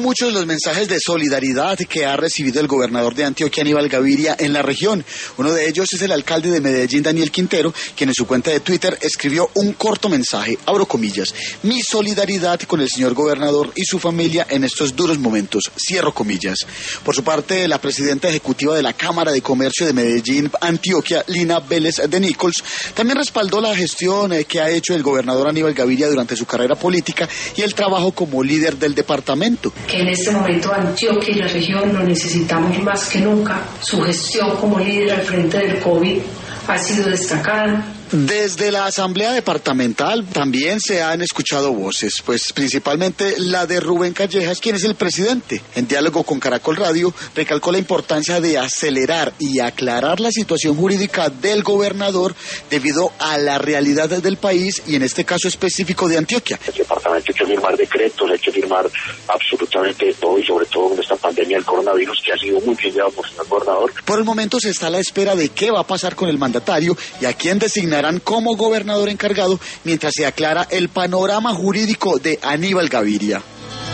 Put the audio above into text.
Muchos los mensajes de solidaridad que ha recibido el gobernador de Antioquia, Aníbal Gaviria, en la región. Uno de ellos es el alcalde de Medellín, Daniel Quintero, quien en su cuenta de Twitter escribió un corto mensaje, abro comillas, mi solidaridad con el señor gobernador y su familia en estos duros momentos, cierro comillas. Por su parte, la presidenta ejecutiva de la Cámara de Comercio de Medellín, Antioquia, Lina Vélez de Nichols, también respaldó la gestión que ha hecho el gobernador Aníbal Gaviria durante su carrera política y el trabajo como líder del departamento. Que en este momento Antioquia y la región lo necesitamos más que nunca. Su gestión como líder al frente del COVID ha sido destacada. Desde la Asamblea Departamental también se han escuchado voces, pues principalmente la de Rubén Callejas, quien es el presidente. En diálogo con Caracol Radio, recalcó la importancia de acelerar y aclarar la situación jurídica del gobernador debido a la realidad del país y en este caso específico de Antioquia. El departamento hay que firmar decretos, hay que firmar absolutamente todo y sobre todo con esta pandemia del coronavirus que ha sido muy bien llevado por el señor gobernador. Por el momento se está a la espera de qué va a pasar con el mandatario y a quién designar como gobernador encargado mientras se aclara el panorama jurídico de Aníbal Gaviria.